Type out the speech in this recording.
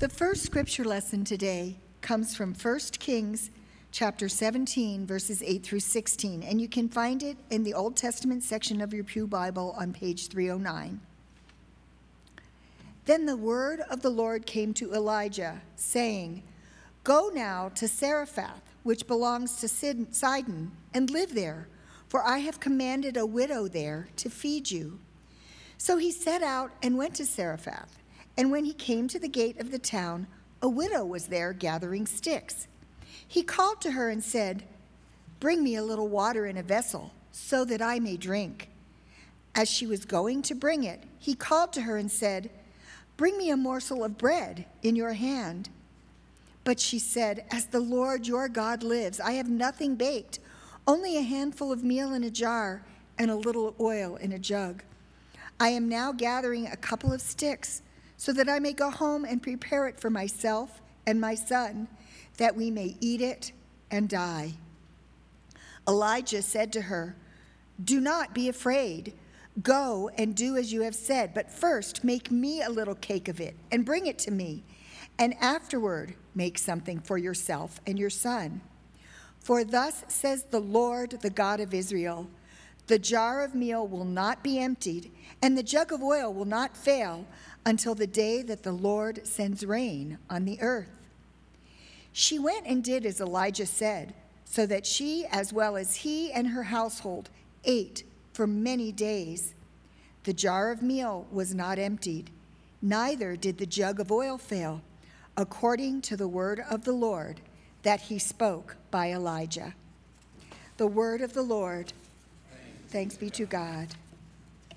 The first scripture lesson today comes from 1 Kings chapter 17, verses 8 through 16, and you can find it in the Old Testament section of your Pew Bible on page 309. Then the word of the Lord came to Elijah, saying, "Go now to Zarephath, which belongs to Sidon, and live there, for I have commanded a widow there to feed you." So he set out and went to Zarephath. And when he came to the gate of the town, a widow was there gathering sticks. He called to her and said, "Bring me a little water in a vessel, so that I may drink." As she was going to bring it, he called to her and said, "Bring me a morsel of bread in your hand." But she said, "As the Lord your God lives, I have nothing baked, only a handful of meal in a jar and a little oil in a jug. I am now gathering a couple of sticks, so that I may go home and prepare it for myself and my son, that we may eat it and die." Elijah said to her, "Do not be afraid. Go and do as you have said, but first make me a little cake of it and bring it to me, and afterward make something for yourself and your son. For thus says the Lord, the God of Israel, the jar of meal will not be emptied, and the jug of oil will not fail until the day that the Lord sends rain on the earth." She went and did as Elijah said, so that she, as well as he and her household, ate for many days. The jar of meal was not emptied, neither did the jug of oil fail, according to the word of the Lord that he spoke by Elijah. The word of the Lord. Thanks be to God.